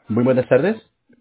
Muy buenas tardes.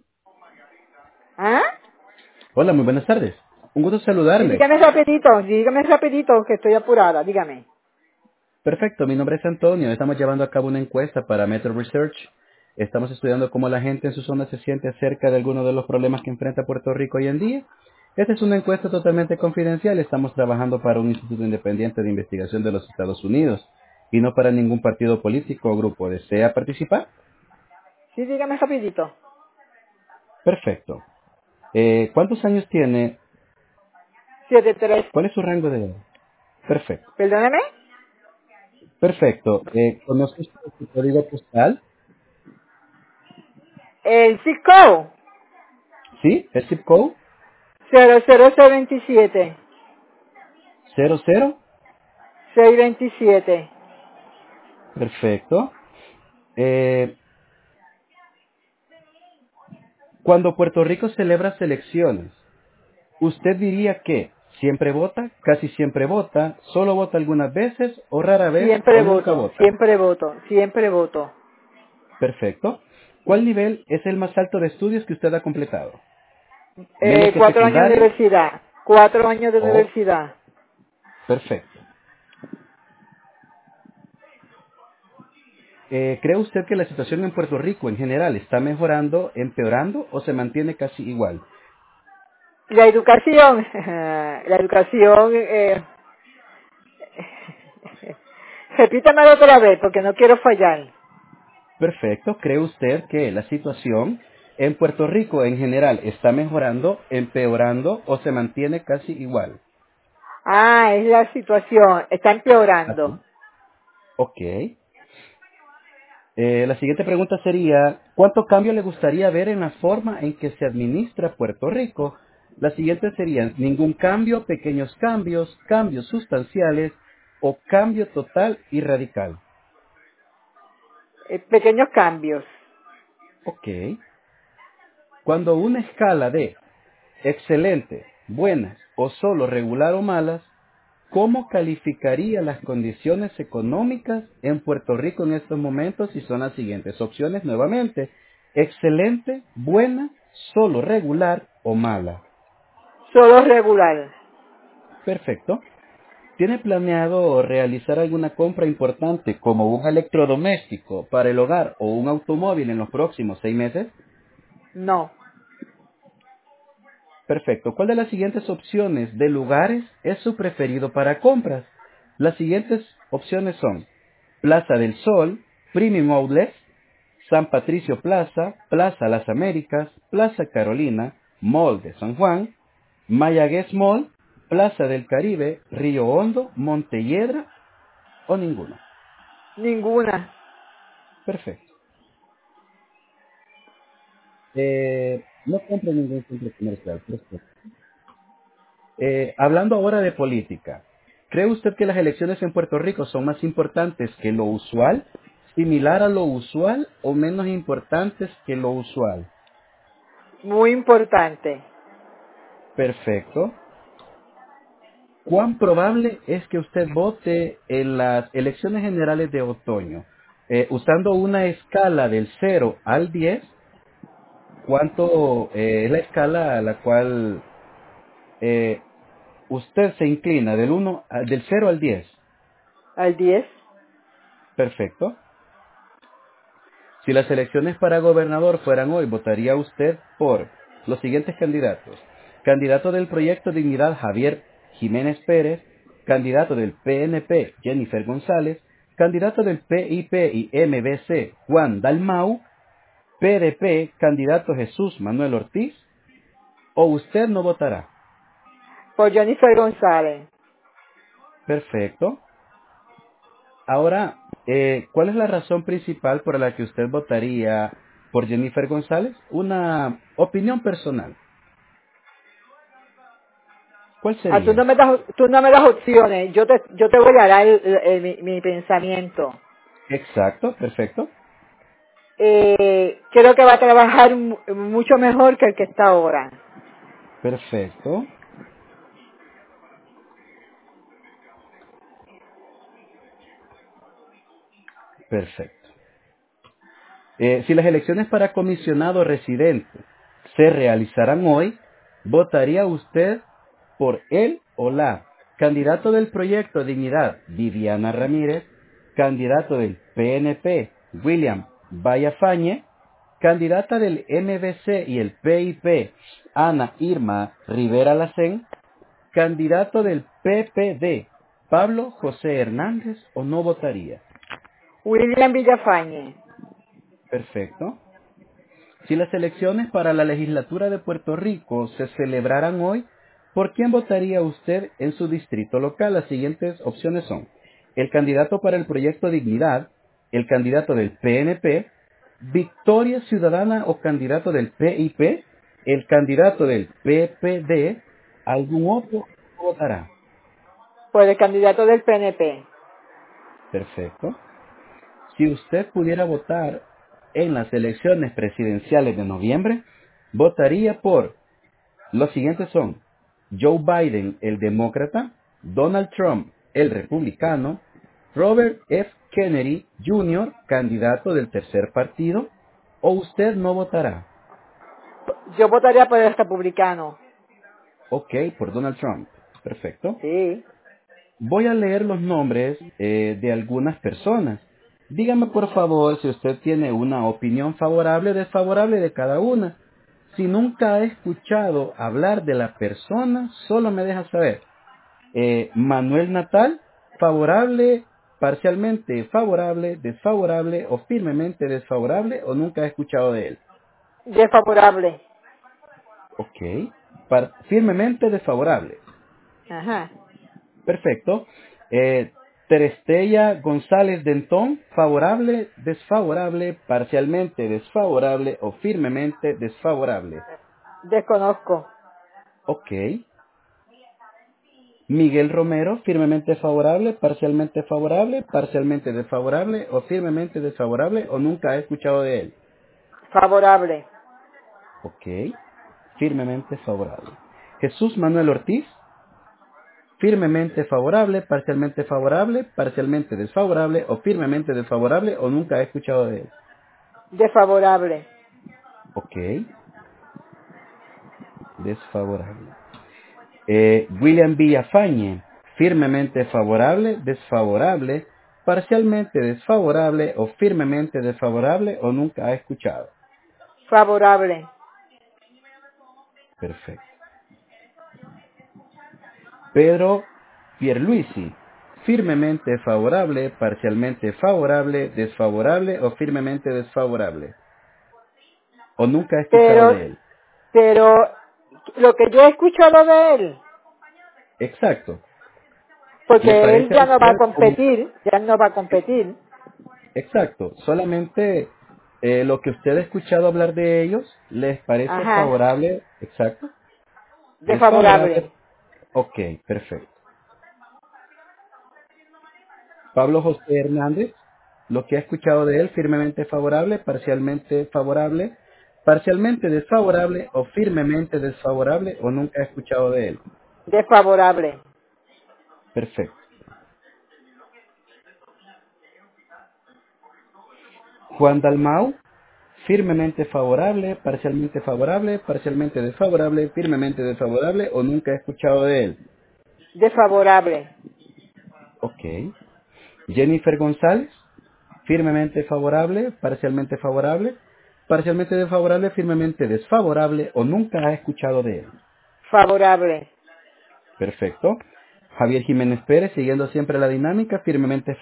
¿Ah? Hola, muy buenas tardes. Un gusto Sí, saludarle. dígame rapidito, que estoy apurada, dígame. Perfecto, mi nombre es Antonio. Estamos llevando a cabo una encuesta para Metro Research. Estamos estudiando cómo la gente en su zona se siente acerca de algunos de los problemas que enfrenta Puerto Rico hoy en día. Esta es una encuesta totalmente confidencial. Estamos trabajando para un instituto independiente de investigación de los Estados Unidos y no para ningún partido político o grupo. ¿Desea participar? Sí, dígame rapidito. Perfecto. ¿Cuántos años tiene? 73. ¿Cuál es su rango de edad? Perfecto. Perdóneme. Perfecto. ¿Conoce usted su código postal? El zip code, ¿Sí? ¿El zip code? 00627. 00. 627. Perfecto. Eh, cuando Puerto Rico celebra selecciones, ¿usted diría que siempre vota, casi siempre vota, solo vota algunas veces o rara vez o Siempre nunca voto, vota? siempre voto, siempre voto. Perfecto. ¿Cuál nivel es el más alto de estudios que usted ha completado? ¿Menos que 4 años de secundaria? universidad. 4 años de O universidad. perfecto. ¿Cree usted que la situación en Puerto Rico en general está mejorando, empeorando o se mantiene casi igual? La educación, la educación, repítamelo otra vez porque no quiero fallar. Perfecto. ¿Cree usted que la situación en Puerto Rico en general está mejorando, empeorando o se mantiene casi igual? Ah, es la situación, está empeorando. Así. Ok. La siguiente pregunta sería, ¿cuánto cambio le gustaría ver en la forma en que se administra Puerto Rico? Las siguientes serían ningún cambio, pequeños cambios, cambios sustanciales o cambio total y radical. Pequeños cambios. Ok. Cuando una escala de excelente, buenas o solo regular o malas, ¿cómo calificaría las condiciones económicas en Puerto Rico en estos momentos? Y son las siguientes opciones nuevamente. Excelente, buena, solo regular o mala. Solo regular. Perfecto. ¿Tiene planeado realizar alguna compra importante como un electrodoméstico para el hogar o un automóvil en los próximos 6 meses? No. Perfecto. ¿Cuál de las siguientes opciones de lugares es su preferido para compras? Las siguientes opciones son Plaza del Sol, Premium Outlet, San Patricio Plaza, Plaza Las Américas, Plaza Carolina, Mall de San Juan, Mayagüez Mall, Plaza del Caribe, Río Hondo, Montelledra o ninguno. Ninguna. Perfecto. No compro ningún centro comercial. Perfecto. Hablando ahora de política, ¿cree usted que las elecciones en Puerto Rico son más importantes que lo usual, similar a lo usual o menos importantes que lo usual? Muy importante. Perfecto. ¿Cuán probable es que usted vote en las elecciones generales de otoño? Usando una escala del 0 al 10, ¿cuánto es la escala a la cual usted se inclina del 0 al 10? Al 10. Perfecto. Si las elecciones para gobernador fueran hoy, ¿votaría usted por los siguientes candidatos? Candidato del Proyecto Dignidad Javier Jiménez Pérez, candidato del PNP Jennifer González, candidato del PIP y MBC Juan Dalmau, PDP candidato Jesús Manuel Ortiz, o usted no votará. Por Jennifer González. Perfecto. Ahora, ¿cuál es la razón principal por la que usted votaría por Jennifer González? Una opinión personal. ¿Cuál Ah, sería? tú no me das opciones. Yo te voy a dar mi pensamiento. Exacto, perfecto, Creo que va a trabajar mucho mejor que el que está ahora. perfecto, perfecto. Si las elecciones para comisionado residente se realizarán hoy, ¿votaría usted por él o la candidato del Proyecto Dignidad, Viviana Ramírez, candidato del PNP, William Villafañe, candidata del MBC y el PIP, Ana Irma Rivera Lacén, candidato del PPD, Pablo José Hernández, o no votaría? William Villafañe. Perfecto. Si las elecciones para la legislatura de Puerto Rico se celebraran hoy, ¿por quién votaría usted en su distrito local? Las siguientes opciones son el candidato para el Proyecto Dignidad, el candidato del PNP, Victoria Ciudadana o candidato del PIP, el candidato del PPD, algún otro votará. Por el candidato del PNP. Perfecto. Si usted pudiera votar en las elecciones presidenciales de noviembre, votaría por los siguientes son Joe Biden, el demócrata, Donald Trump, el republicano, Robert F. Kennedy Jr., candidato del tercer partido, o usted no votará. Yo votaría por el republicano. Ok, por Donald Trump. Perfecto. Sí. Voy a leer los nombres de algunas personas. Dígame por favor si usted tiene una opinión favorable o desfavorable de cada una. Si nunca ha escuchado hablar de la persona, solo me deja saber. Manuel Natal, favorable, parcialmente favorable, desfavorable o firmemente desfavorable, o nunca ha escuchado de él. Desfavorable. Ok, firmemente desfavorable. Ajá. Perfecto. Terestella González Dentón, favorable, desfavorable, parcialmente desfavorable o firmemente desfavorable. Desconozco. Ok. Miguel Romero, firmemente favorable, parcialmente desfavorable o firmemente desfavorable o nunca he escuchado de él. Favorable. Ok. Firmemente favorable. Jesús Manuel Ortiz, firmemente favorable, parcialmente desfavorable o firmemente desfavorable o nunca he escuchado de él. Desfavorable. Ok, desfavorable. William Villafañe, firmemente favorable, desfavorable, parcialmente desfavorable o firmemente desfavorable o nunca ha escuchado. Favorable. Perfecto. Pedro Pierluisi, firmemente favorable, parcialmente favorable, desfavorable o firmemente desfavorable. O nunca he escuchado Pero, de él. pero, lo que yo he escuchado de él, Exacto. ¿Le porque él parece a ya no va a usted como... competir, ya no va a competir. Exacto. Solamente lo que usted ha escuchado hablar de ellos, ¿les parece Ajá. favorable? Exacto. Desfavorable. Desfavorable. Ok, perfecto. Pablo José Hernández, lo que ha escuchado de él, firmemente favorable, parcialmente desfavorable o firmemente desfavorable o nunca ha escuchado de él. Desfavorable. Perfecto. Juan Dalmau, firmemente favorable, parcialmente desfavorable, firmemente desfavorable o nunca he escuchado de él. Desfavorable. Ok. Jennifer González, firmemente favorable, parcialmente desfavorable, firmemente desfavorable o nunca ha escuchado de él. Favorable. Perfecto. Javier Jiménez Pérez, siguiendo siempre la dinámica, firmemente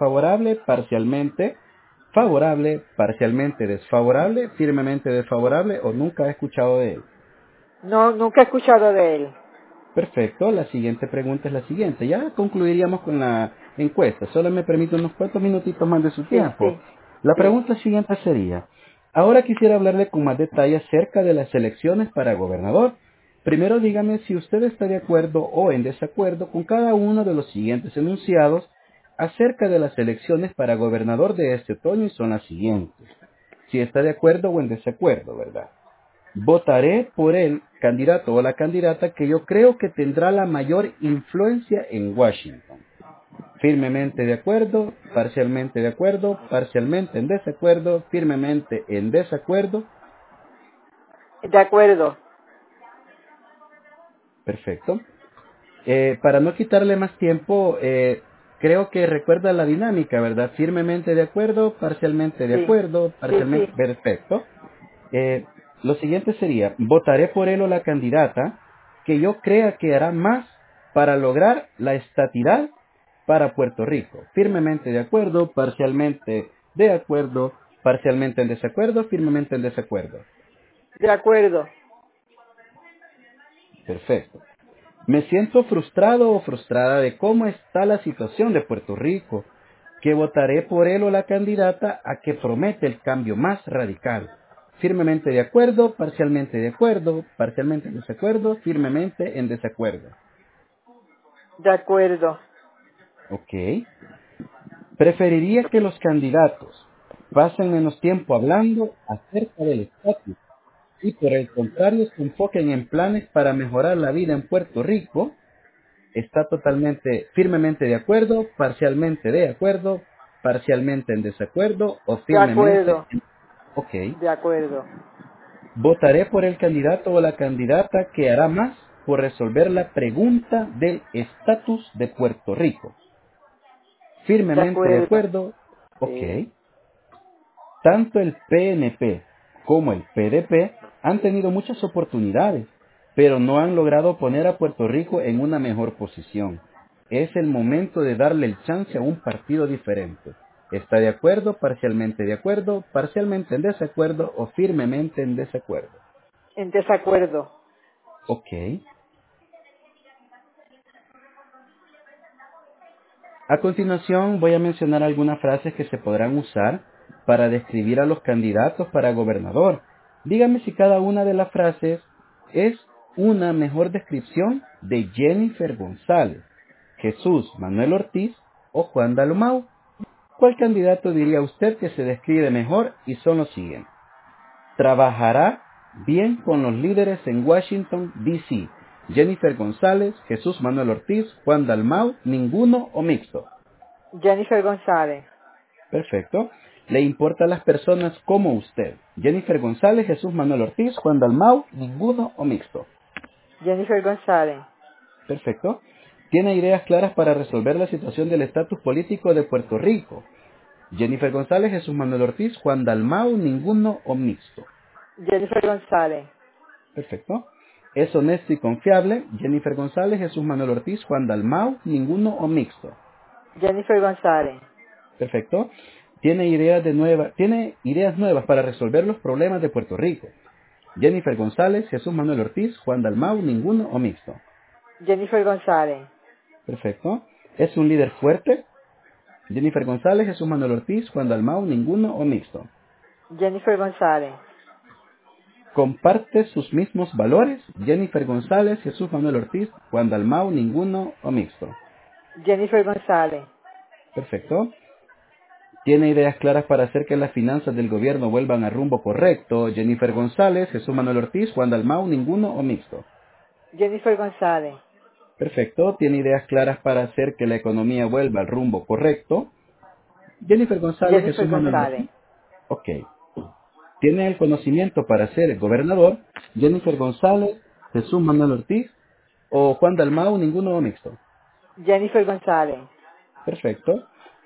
favorable, parcialmente desfavorable, firmemente desfavorable o nunca ha escuchado de él. No, nunca he escuchado de él. Perfecto, la siguiente pregunta es la siguiente. Ya concluiríamos con la encuesta. Solo me permite unos cuantos minutitos más de su Sí, tiempo. sí, La sí. pregunta siguiente sería, ahora quisiera hablarle con más detalle acerca de las elecciones para gobernador. Primero dígame si usted está de acuerdo o en desacuerdo con cada uno de los siguientes enunciados acerca de las elecciones para gobernador de este otoño y son las siguientes. Si está de acuerdo o en desacuerdo, ¿verdad? Votaré por el candidato o la candidata que yo creo que tendrá la mayor influencia en Washington. firmemente de acuerdo, parcialmente de acuerdo, parcialmente en desacuerdo, firmemente en desacuerdo. De acuerdo. Perfecto. Para no quitarle más tiempo, creo que recuerda la dinámica, ¿verdad? Firmemente de acuerdo, parcialmente de Sí. acuerdo, Sí, parcialmente... sí. Perfecto. Lo siguiente sería, votaré por él o la candidata que yo crea que hará más para lograr la estatidad para Puerto Rico. Firmemente de acuerdo, parcialmente de acuerdo, parcialmente en desacuerdo, firmemente en desacuerdo. De acuerdo. Perfecto. Me siento frustrado o frustrada de cómo está la situación de Puerto Rico, que votaré por él o la candidata a que promete el cambio más radical. Firmemente de acuerdo, parcialmente en desacuerdo, firmemente en desacuerdo. De acuerdo. Ok. Preferiría que los candidatos pasen menos tiempo hablando acerca del estatus y por el contrario se enfoquen en planes para mejorar la vida en Puerto Rico. Está totalmente, firmemente de acuerdo, parcialmente en desacuerdo o De firmemente acuerdo. en... Ok. De acuerdo. Votaré por el candidato o la candidata que hará más por resolver la pregunta del estatus de Puerto Rico. De Firmemente de acuerdo. acuerdo. Ok. Sí. Tanto el PNP como el PDP han tenido muchas oportunidades, pero no han logrado poner a Puerto Rico en una mejor posición. Es el momento de darle el chance a un partido diferente. ¿Está de acuerdo, parcialmente en desacuerdo o firmemente en desacuerdo? En desacuerdo. Ok. A continuación voy a mencionar algunas frases que se podrán usar para describir a los candidatos para gobernador. Dígame si cada una de las frases es una mejor descripción de Jennifer González, Jesús Manuel Ortiz o Juan Dalmau. ¿Cuál candidato diría usted que se describe mejor? Y son los siguientes. Trabajará bien con los líderes en Washington, D.C. Jennifer González, Jesús Manuel Ortiz, Juan Dalmau, ninguno o mixto. Jennifer González. Perfecto. Le importa a las personas como usted. Jennifer González, Jesús Manuel Ortiz, Juan Dalmau, ninguno o mixto. Jennifer González. Perfecto. Tiene ideas claras para resolver la situación del estatus político de Puerto Rico. Jennifer González, Jesús Manuel Ortiz, Juan Dalmau, ninguno o mixto. Jennifer González. Perfecto. Es honesto y confiable. Jennifer González, Jesús Manuel Ortiz, Juan Dalmau, ninguno o mixto. Jennifer González. Perfecto. Tiene ideas nuevas para resolver los problemas de Puerto Rico. Jennifer González, Jesús Manuel Ortiz, Juan Dalmau, ninguno o mixto. Jennifer González. Perfecto. Es un líder fuerte. Jennifer González, Jesús Manuel Ortiz, Juan Dalmau, ninguno o mixto. Jennifer González. Comparte sus mismos valores. Jennifer González, Jesús Manuel Ortiz, Juan Dalmau, ninguno o mixto. Jennifer González. Perfecto. Tiene ideas claras para hacer que las finanzas del gobierno vuelvan a rumbo correcto. Jennifer González, Jesús Manuel Ortiz, Juan Dalmau, ninguno o mixto. Jennifer González. Perfecto. Tiene ideas claras para hacer que la economía vuelva al rumbo correcto. Jennifer González, Jennifer Jesús Manuel González. Ortiz. Ok. Tiene el conocimiento para ser gobernador. Jennifer González, Jesús Manuel Ortiz o Juan Dalmau, ninguno o mixto. Jennifer González. Perfecto.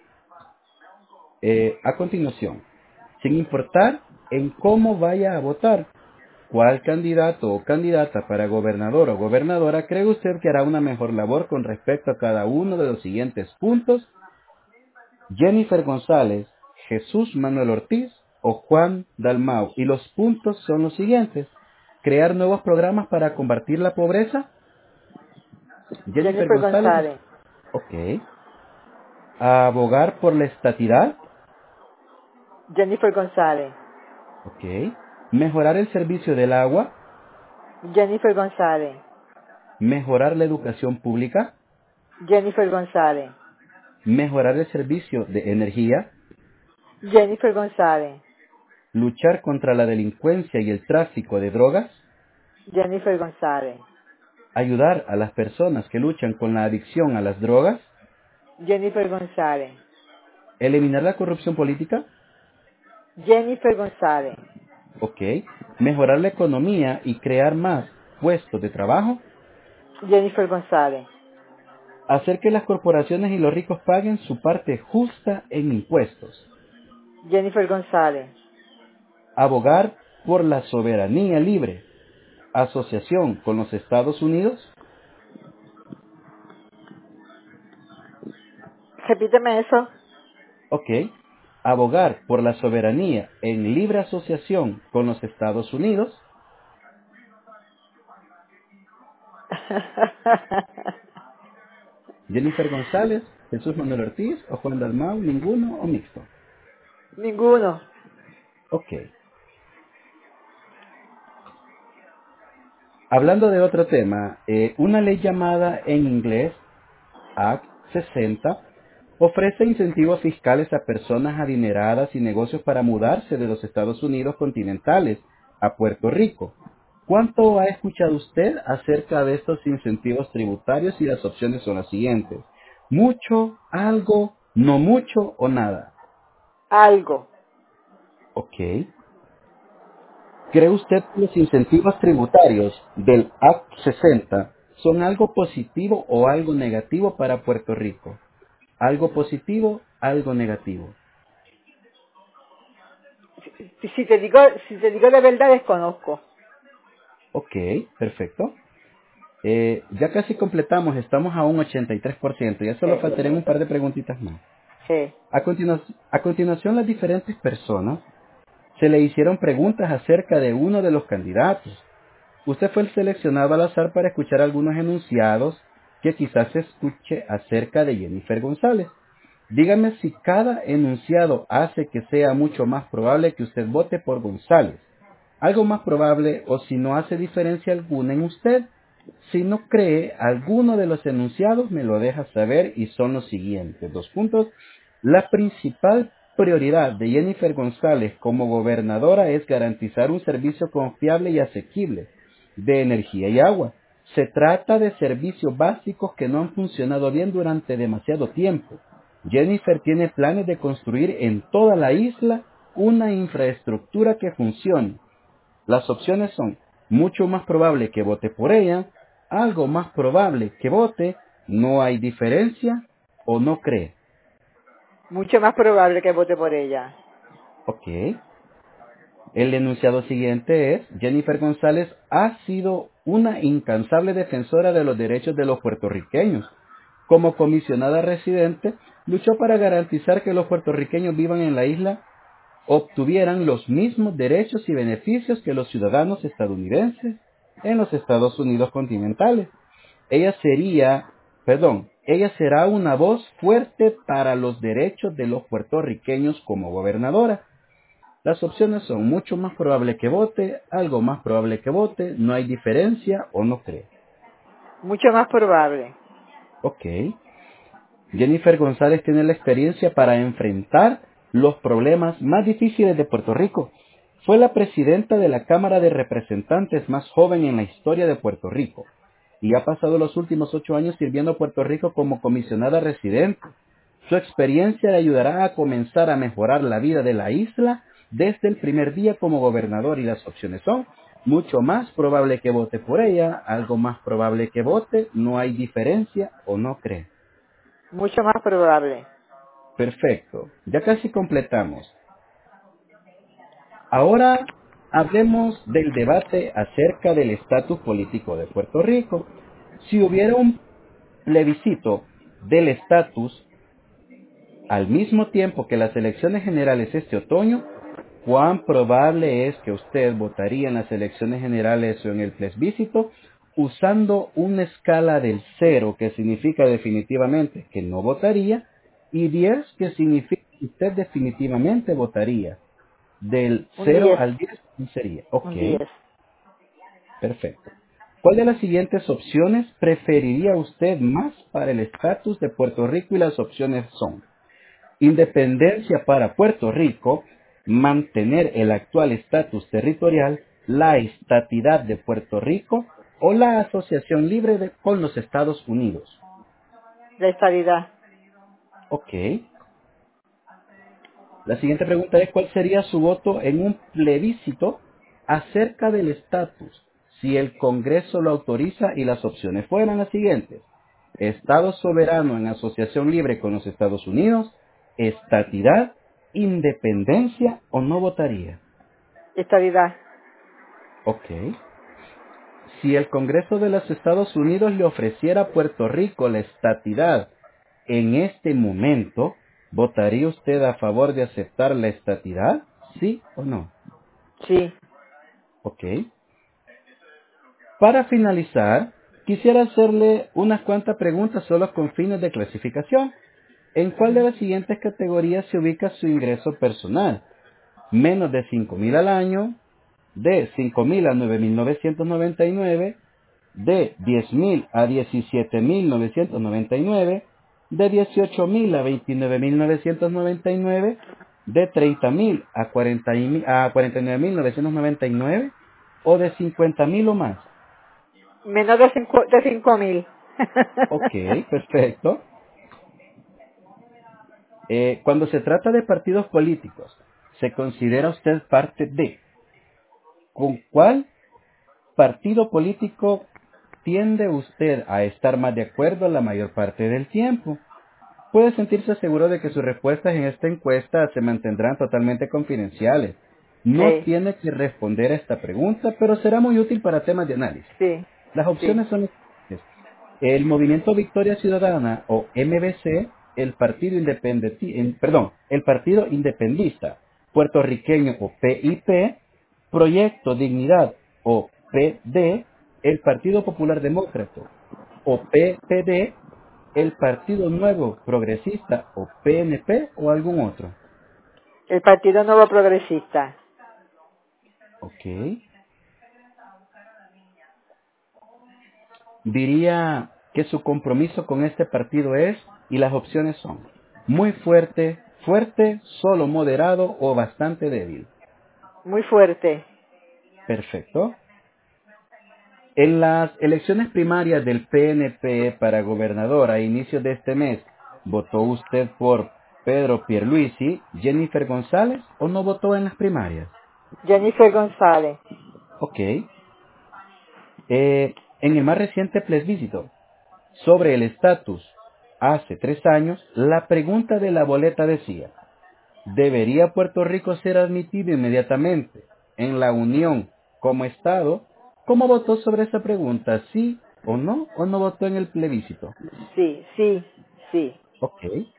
A continuación, sin importar en cómo vaya a votar, ¿cuál candidato o candidata para gobernador o gobernadora cree usted que hará una mejor labor con respecto a cada uno de los siguientes puntos? Jennifer González, Jesús Manuel Ortiz o Juan Dalmau. Y los puntos son los siguientes. Crear nuevos programas para combatir la pobreza. Jennifer Jennifer González, González. ok. Abogar por la estatidad, Jennifer González. ok. Mejorar el servicio del agua, Jennifer González. mejorar la educación pública, Jennifer González. mejorar el servicio de energía, Jennifer González. luchar contra la delincuencia y el tráfico de drogas, Jennifer González. ayudar a las personas que luchan con la adicción a las drogas, Jennifer González. Eliminar la corrupción política. Jennifer González. Ok. Mejorar la economía y crear más puestos de trabajo. Jennifer González. Hacer que las corporaciones y los ricos paguen su parte justa en impuestos. Jennifer González. Abogar por la soberanía libre. Asociación con los Estados Unidos. Repíteme eso. Ok. Abogar por la soberanía en libre asociación con los Estados Unidos. Jennifer González, Jesús Manuel Ortiz o Juan Dalmau, ninguno o mixto. Ninguno. Ok. Hablando de otro tema, una ley llamada en inglés Act 60 ofrece incentivos fiscales a personas adineradas y negocios para mudarse de los Estados Unidos continentales a Puerto Rico. ¿Cuánto ha escuchado usted acerca de estos incentivos tributarios? Y las opciones son las siguientes. Mucho, algo, no mucho o nada. Algo. Ok. ¿Cree usted que los incentivos tributarios del Act 60 son algo positivo o algo negativo para Puerto Rico? Algo positivo, algo negativo. Si te digo la verdad, desconozco. Ok, perfecto. Ya casi completamos, estamos a un 83%, ya solo faltarían un par de preguntitas más. Sí. A continuación, las diferentes personas se le hicieron preguntas acerca de uno de los candidatos. Usted fue el seleccionado al azar para escuchar algunos enunciados que quizás se escuche acerca de Jennifer González. Dígame si cada enunciado hace que sea mucho más probable que usted vote por González. Algo más probable o si no hace diferencia alguna en usted. Si no cree alguno de los enunciados, me lo deja saber y son los siguientes. 2 puntos. La principal prioridad de Jennifer González como gobernadora es garantizar un servicio confiable y asequible de energía y agua. Se trata de servicios básicos que no han funcionado bien durante demasiado tiempo. Jennifer tiene planes de construir en toda la isla una infraestructura que funcione. Las opciones son mucho más probable que vote por ella, algo más probable que vote, no hay diferencia o no cree. Mucho más probable que vote por ella. Ok. El enunciado siguiente es, Jennifer González ha sido una incansable defensora de los derechos de los puertorriqueños. Como comisionada residente, luchó para garantizar que los puertorriqueños vivan en la isla obtuvieran los mismos derechos y beneficios que los ciudadanos estadounidenses en los Estados Unidos continentales. Ella será una voz fuerte para los derechos de los puertorriqueños como gobernadora. Las opciones son mucho más probable que vote, algo más probable que vote, no hay diferencia o no cree. Mucho más probable. Ok. Jennifer González tiene la experiencia para enfrentar los problemas más difíciles de Puerto Rico. Fue la presidenta de la Cámara de Representantes más joven en la historia de Puerto Rico y ha pasado los últimos 8 años sirviendo a Puerto Rico como comisionada residente. Su experiencia le ayudará a comenzar a mejorar la vida de la isla desde el primer día como gobernador y las opciones son mucho más probable que vote por ella, algo más probable que vote, no hay diferencia o no cree. Mucho más probable. Perfecto, ya casi completamos. Ahora hablemos del debate acerca del estatus político de Puerto Rico. Si hubiera un plebiscito del estatus al mismo tiempo que las elecciones generales este otoño, ¿cuán probable es que usted votaría en las elecciones generales o en el plebiscito usando una escala del 0, que significa definitivamente que no votaría, y 10, que significa que usted definitivamente votaría? Del Un 0 10. al 10, ¿cuál sería? Ok, Un 10. perfecto. ¿Cuál de las siguientes opciones preferiría usted más para el estatus de Puerto Rico? Y las opciones son independencia para Puerto Rico, mantener el actual estatus territorial, la estatidad de Puerto Rico o la asociación libre con los Estados Unidos. La estabilidad. Ok. La siguiente pregunta es, ¿cuál sería su voto en un plebiscito acerca del estatus si el Congreso lo autoriza y las opciones fueran las siguientes? Estado soberano en asociación libre con los Estados Unidos, estatidad, independencia o no votaría. Estabilidad. Ok. Si el Congreso de los Estados Unidos le ofreciera a Puerto Rico la estatidad en este momento, ¿votaría usted a favor de aceptar la estatidad? ¿Sí o no? Sí. Ok. Para finalizar, quisiera hacerle unas cuantas preguntas solo con fines de clasificación. ¿En cuál de las siguientes categorías se ubica su ingreso personal? Menos de 5.000 al año, de 5.000 a 9.999, de 10.000 a 17.999, de 18.000 a 29.999, de 30.000 a 49.999 o de 50.000 o más. Menos de 5.000. Ok, perfecto. Cuando se trata de partidos políticos, ¿se considera usted parte de? ¿Con cuál partido político tiende usted a estar más de acuerdo la mayor parte del tiempo? Puede sentirse seguro de que sus respuestas en esta encuesta se mantendrán totalmente confidenciales. No Sí, tiene que responder a esta pregunta, pero será muy útil para temas de análisis. sí, Las sí. opciones son las siguientes. El Movimiento Victoria Ciudadana o MVC, el Partido Independista Puertorriqueño o PIP, Proyecto Dignidad o PD, el Partido Popular Demócrata o PPD, el Partido Nuevo Progresista o PNP o algún otro. El Partido Nuevo Progresista. Ok. Diría que su compromiso con este partido es, y las opciones son, muy fuerte, fuerte, solo moderado o bastante débil. Muy fuerte. Perfecto. En las elecciones primarias del PNP para gobernador a inicios de este mes, ¿votó usted por Pedro Pierluisi, Jennifer González o no votó en las primarias? Jennifer González. Ok. En el más reciente plebiscito sobre el estatus hace 3 años, la pregunta de la boleta decía, ¿debería Puerto Rico ser admitido inmediatamente en la Unión como Estado? ¿Cómo votó sobre esa pregunta? ¿Sí o no votó en el plebiscito? Sí, sí, sí. Ok.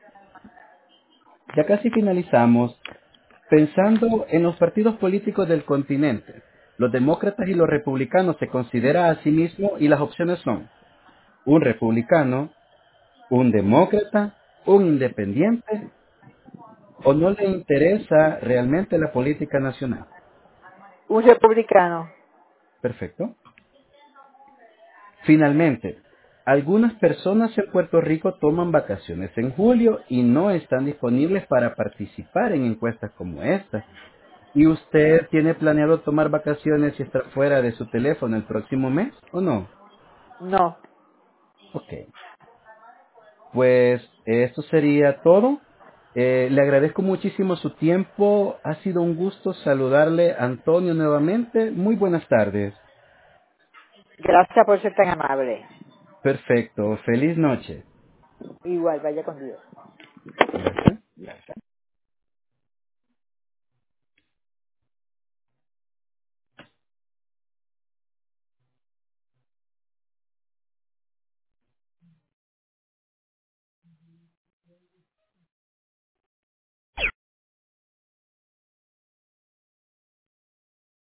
Ya casi finalizamos. Pensando en los partidos políticos del continente, los demócratas y los republicanos se considera a sí mismo y las opciones son un republicano, un demócrata, un independiente o no le interesa realmente la política nacional. Un republicano. Perfecto. Finalmente, algunas personas en Puerto Rico toman vacaciones en julio y no están disponibles para participar en encuestas como esta. ¿Y usted tiene planeado tomar vacaciones y estar fuera de su teléfono el próximo mes o no? No. Ok. Pues esto sería todo. Le agradezco muchísimo su tiempo. Ha sido un gusto saludarle, Antonio, nuevamente. Muy buenas tardes. Gracias por ser tan amable. Perfecto. Feliz noche. Igual, vaya con Dios. Gracias.